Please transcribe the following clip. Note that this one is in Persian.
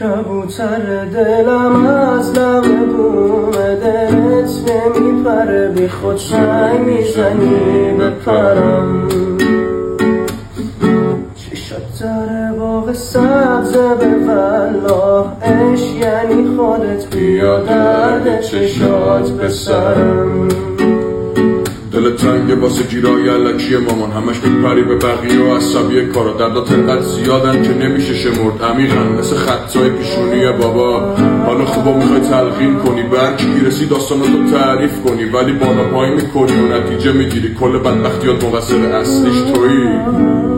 کبوتر دلم از لب بوم دلت نمیپره، بی خود سنگ میزنی بپرم. چشات داره باغ سبز به والله، عشق یعنی خودت بیا درد چشات به سرم. دل تنگه واسه گیرای علکی مامان، همش میپری به بقیه و عصبی کارا. دردات انقدر زیادن که نمیشه شمرد، عمیقن مثل خطای پیشونی بابا. حالا خوبا میخوای تلقین کنی، به هر کی میرسی داستاناتو تعریف کنی، ولی بالا پایین میکنی و نتیجه میگیری. کل بدبختیات مقصر اصلیش تویی.